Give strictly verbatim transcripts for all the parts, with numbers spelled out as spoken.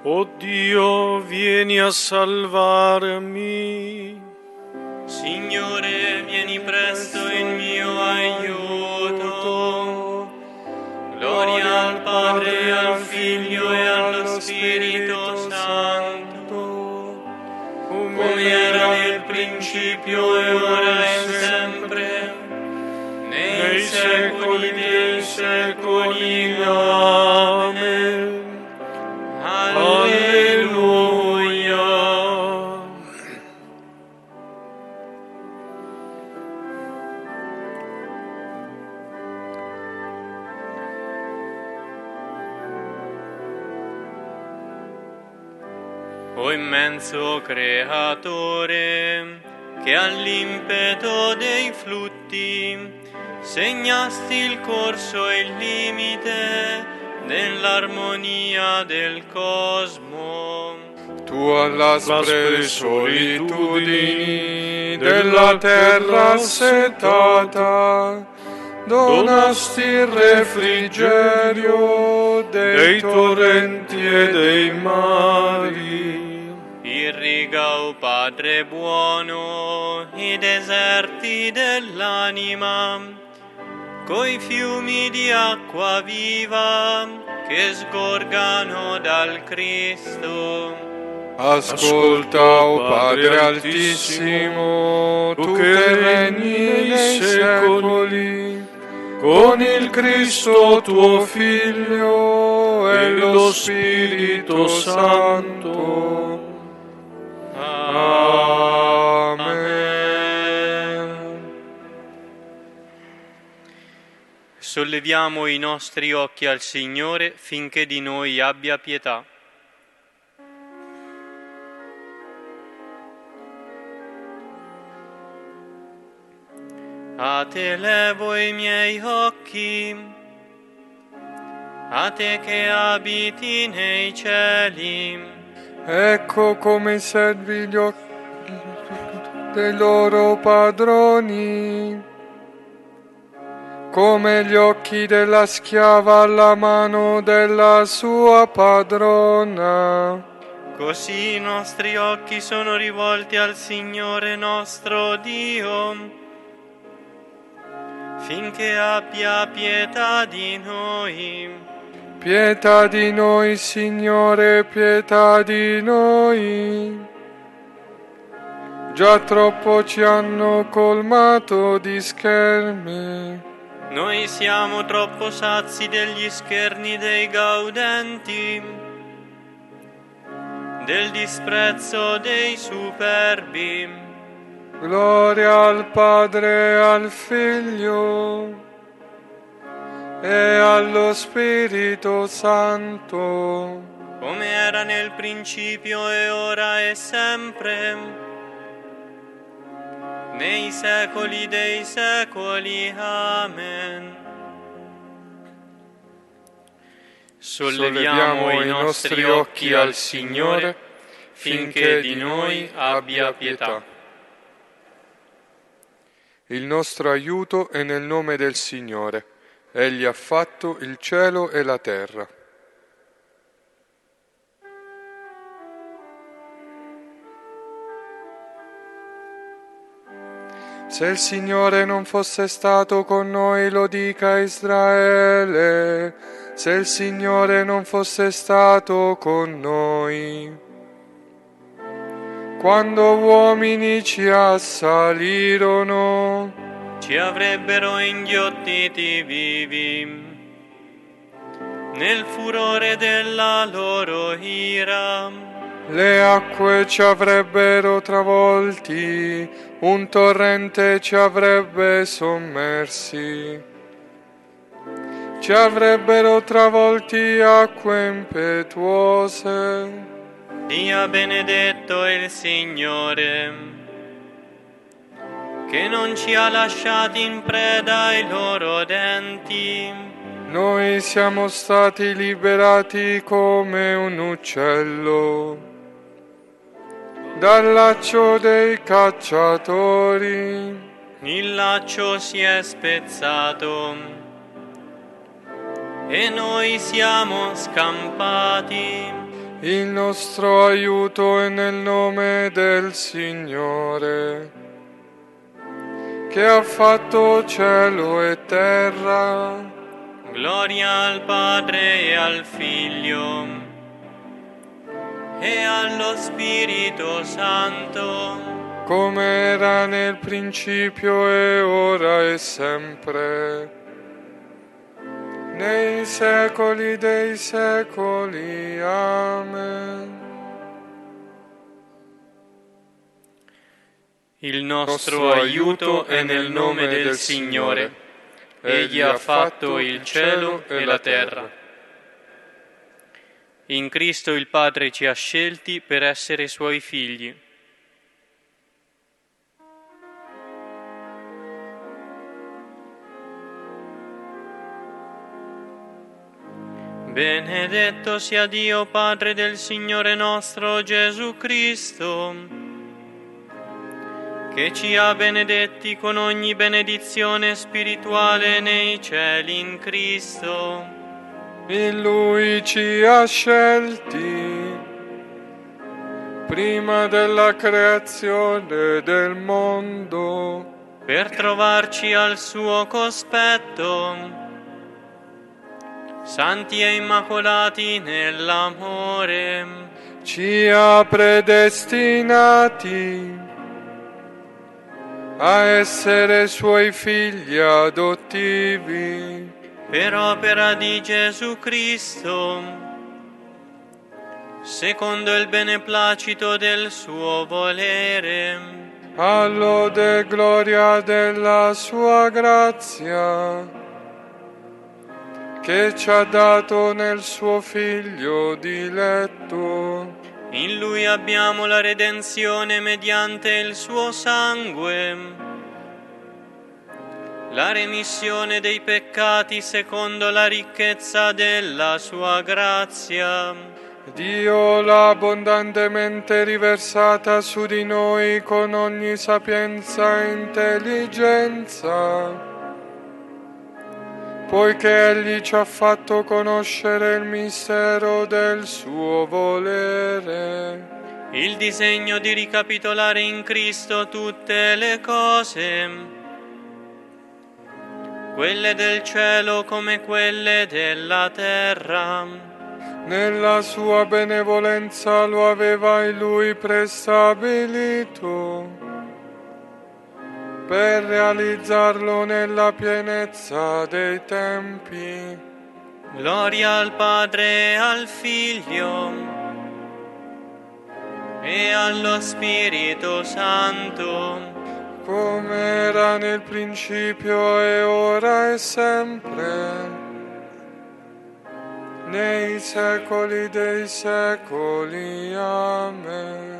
O Dio, vieni a salvarmi. Signore, vieni presto in mio aiuto. Gloria al Padre, al Figlio e allo Spirito Santo, come era nel principio e ora e sempre, nei secoli dei secoli. Amen. Alleluia. O immenso Creatore, che all'impeto dei flutti segnasti il corso e il limite nell'armonia del cosmo. Tu all'aspre solitudini della terra assetata donasti il refrigerio dei torrenti e dei mari. Irriga, o Padre buono, i deserti dell'anima coi fiumi di acqua viva che sgorgano dal Cristo. Ascolta, o Padre Altissimo, tu che regni nei secoli, con il Cristo tuo Figlio e lo Spirito Santo. Amen. Solleviamo i nostri occhi al Signore finché di noi abbia pietà. A te levo i miei occhi, a te che abiti nei cieli. Ecco come servi gli occhi dei loro padroni, come gli occhi della schiava alla mano della sua padrona. Così i nostri occhi sono rivolti al Signore nostro Dio, finché abbia pietà di noi. Pietà di noi, Signore, pietà di noi. Già troppo ci hanno colmato di schermi. Noi siamo troppo sazi degli scherni dei gaudenti, del disprezzo dei superbi. Gloria al Padre e al Figlio e allo Spirito Santo, come era nel principio e ora e sempre, nei secoli dei secoli. Amen. Solleviamo i nostri occhi al Signore finché di noi abbia pietà. Il nostro aiuto è nel nome del Signore. Egli ha fatto il cielo e la terra. Se il Signore non fosse stato con noi, lo dica Israele. Se il Signore non fosse stato con noi, quando uomini ci assalirono, ci avrebbero inghiottiti vivi nel furore della loro ira. Le acque ci avrebbero travolti, un torrente ci avrebbe sommersi. Ci avrebbero travolti acque impetuose. Sia benedetto il Signore, che non ci ha lasciati in preda ai loro denti. Noi siamo stati liberati come un uccello dal laccio dei cacciatori. Il laccio si è spezzato e noi siamo scampati. Il nostro aiuto è nel nome del Signore, che ha fatto cielo e terra. Gloria al Padre e al Figlio e allo Spirito Santo, come era nel principio e ora e sempre, nei secoli dei secoli. Amen. Il nostro aiuto è nel nome del Signore. Egli ha fatto il cielo e la terra. In Cristo il Padre ci ha scelti per essere Suoi figli. Benedetto sia Dio, Padre del Signore nostro Gesù Cristo, che ci ha benedetti con ogni benedizione spirituale nei cieli in Cristo. In Lui ci ha scelti prima della creazione del mondo, per trovarci al suo cospetto, santi e immacolati nell'amore. ci ha predestinati a essere Suoi figli adottivi, per opera di Gesù Cristo, secondo il beneplacito del suo volere, all'ode e gloria della Sua grazia, che ci ha dato nel Suo Figlio diletto. In Lui abbiamo la redenzione mediante il suo sangue, la remissione dei peccati secondo la ricchezza della sua grazia. Dio l'ha abbondantemente riversata su di noi con ogni sapienza e intelligenza, poiché Egli ci ha fatto conoscere il mistero del suo volere, il disegno di ricapitolare in Cristo tutte le cose, quelle del cielo come quelle della terra. Nella sua benevolenza lo aveva in Lui prestabilito, per realizzarlo nella pienezza dei tempi. Gloria al Padre e al Figlio e allo Spirito Santo, come era nel principio e ora e sempre, nei secoli dei secoli. Amen.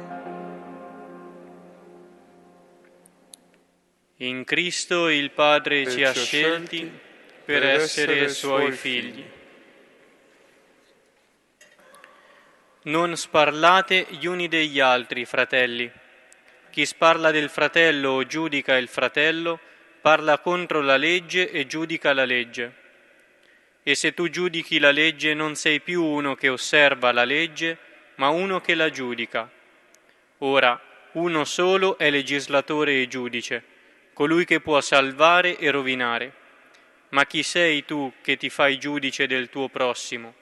In Cristo il Padre ci ha scelti per essere Suoi figli. Non sparlate gli uni degli altri, fratelli. Chi sparla del fratello o giudica il fratello, parla contro la legge e giudica la legge. E se tu giudichi la legge non sei più uno che osserva la legge, ma uno che la giudica. Ora, uno solo è legislatore e giudice, colui che può salvare e rovinare. Ma chi sei tu che ti fai giudice del tuo prossimo?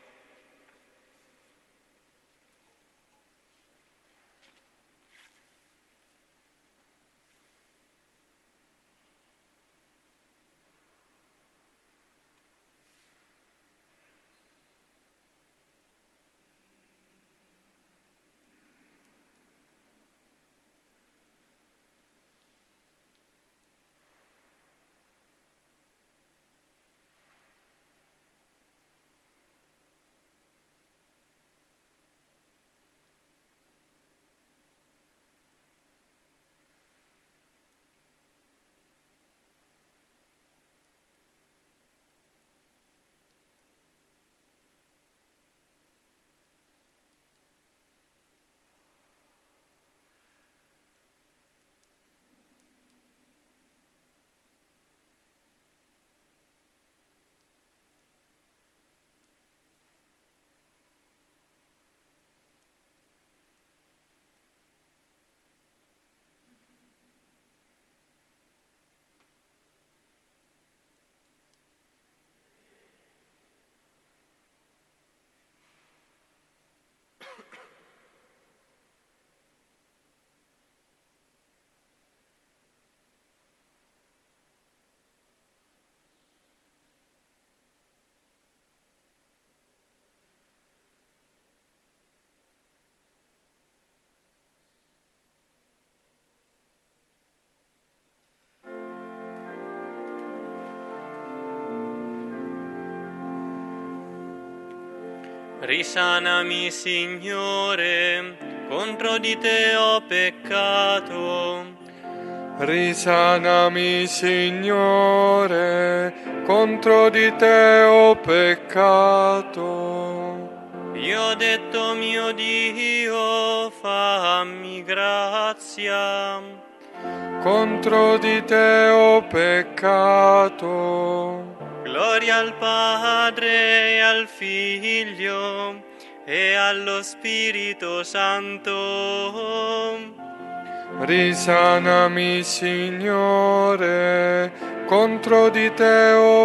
Risanami, Signore, contro di te ho peccato. Risanami, Signore, contro di te ho peccato. Io ho detto, mio Dio, fammi grazia. Contro di te ho peccato. Gloria al Padre e al Figlio e allo Spirito Santo. Risanami, Signore, contro di te ho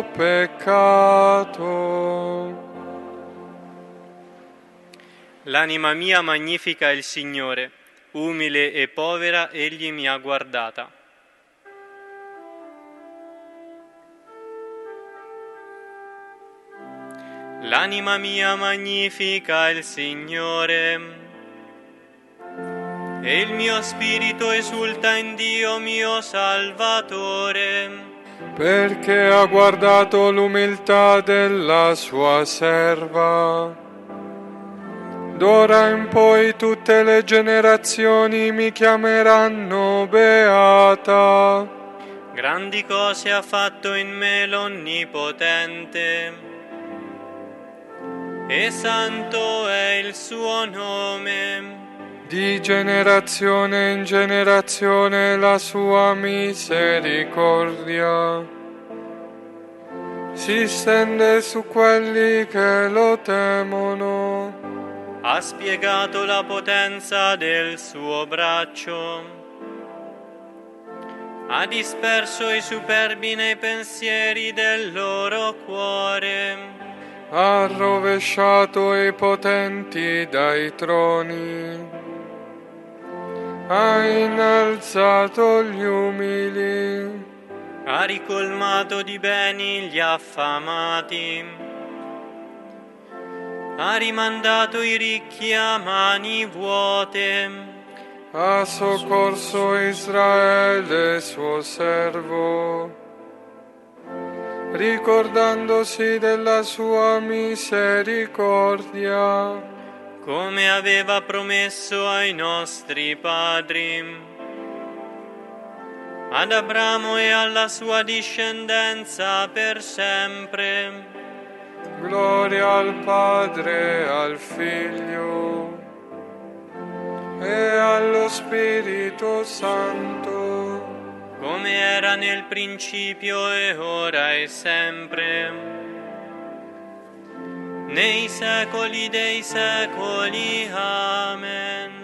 peccato. L'anima mia magnifica il Signore, umile e povera egli mi ha guardata. L'anima mia magnifica il Signore, e il mio spirito esulta in Dio mio Salvatore, perché ha guardato l'umiltà della sua serva. D'ora in poi tutte le generazioni mi chiameranno beata. Grandi cose ha fatto in me l'Onnipotente, e santo è il suo nome. Di generazione in generazione la sua misericordia si stende su quelli che lo temono. Ha spiegato la potenza del suo braccio, ha disperso i superbi nei pensieri del loro cuore, Ha rovesciato i potenti dai troni, ha innalzato gli umili, ha ricolmato di beni gli affamati, ha rimandato i ricchi a mani vuote, ha soccorso Israele suo servo, ricordandosi della sua misericordia, come aveva promesso ai nostri padri, ad Abramo e alla sua discendenza per sempre. Gloria al Padre, al Figlio e allo Spirito Santo, come era nel principio e ora e sempre, nei secoli dei secoli. Amen.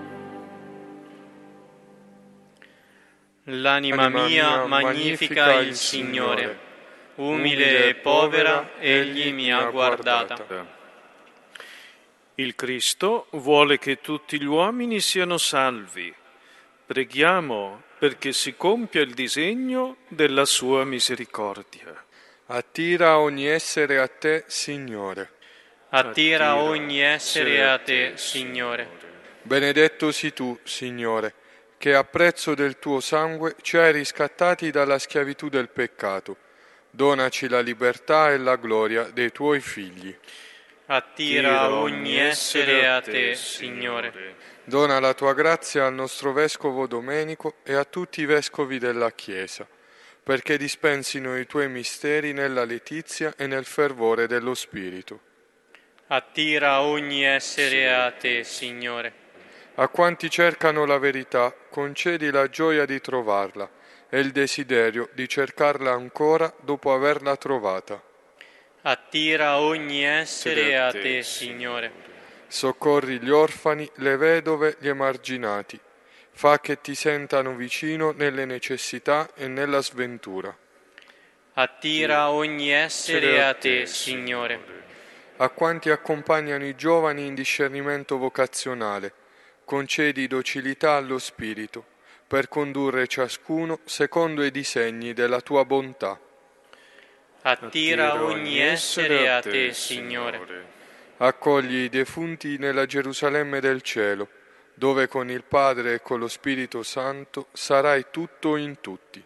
L'anima mia magnifica il Signore, umile e povera egli mi ha guardata. Il Cristo vuole che tutti gli uomini siano salvi. Preghiamo perché si compia il disegno della sua misericordia. Attira ogni essere a te, Signore. Attira ogni essere a te, Signore. Benedetto sii tu, Signore, che a prezzo del tuo sangue ci hai riscattati dalla schiavitù del peccato. Donaci la libertà e la gloria dei tuoi figli. Attira ogni essere a te, Signore. Dona la tua grazia al nostro Vescovo Domenico e a tutti i Vescovi della Chiesa, perché dispensino i tuoi misteri nella letizia e nel fervore dello Spirito. Attira ogni essere a te, Signore. A quanti cercano la verità, concedi la gioia di trovarla e il desiderio di cercarla ancora dopo averla trovata. Attira ogni essere a te, Signore. Soccorri gli orfani, le vedove, gli emarginati. Fa che ti sentano vicino nelle necessità e nella sventura. Attira ogni essere a te, Signore. A quanti accompagnano i giovani in discernimento vocazionale, concedi docilità allo Spirito, per condurre ciascuno secondo i disegni della tua bontà. Attira ogni essere a te, Signore. Accogli i defunti nella Gerusalemme del cielo, dove con il Padre e con lo Spirito Santo sarai tutto in tutti.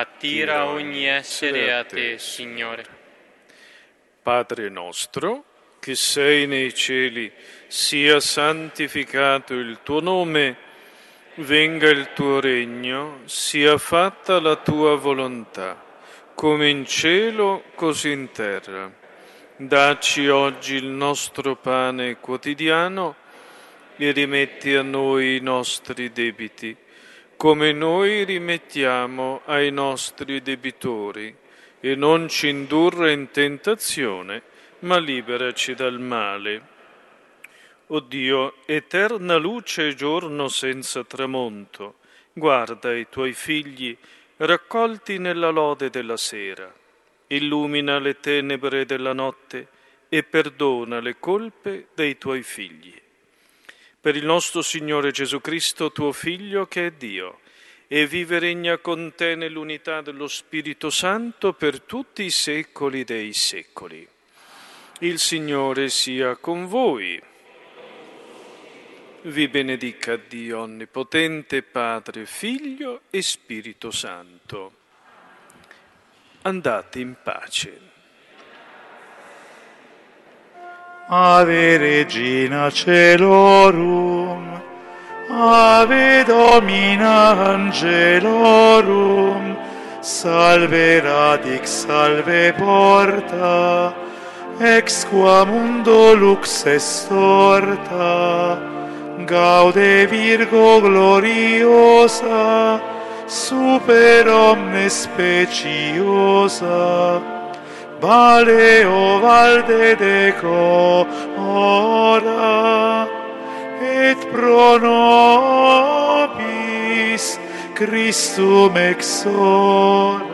Attira ogni essere a te, Signore. Padre nostro, che sei nei cieli, sia santificato il tuo nome, venga il tuo regno, sia fatta la tua volontà, come in cielo, così in terra. Dacci oggi il nostro pane quotidiano e rimetti a noi i nostri debiti, come noi rimettiamo ai nostri debitori, e non ci indurre in tentazione, ma liberaci dal male. O Dio, eterna luce e giorno senza tramonto, guarda i tuoi figli raccolti nella lode della sera. Illumina le tenebre della notte e perdona le colpe dei tuoi figli. Per il nostro Signore Gesù Cristo, tuo Figlio, che è Dio, e vive e regna con te nell'unità dello Spirito Santo per tutti i secoli dei secoli. Il Signore sia con voi. Vi benedica Dio Onnipotente, Padre, Figlio e Spirito Santo. Andate in pace. Ave Regina Celorum, Ave Domina Angelorum, Salve Radix, Salve Porta, ex qua mundo lux estorta, Gaude Virgo gloriosa, super omnes speciosa, Vale o valde deco ora, et pro nobis Christum exor.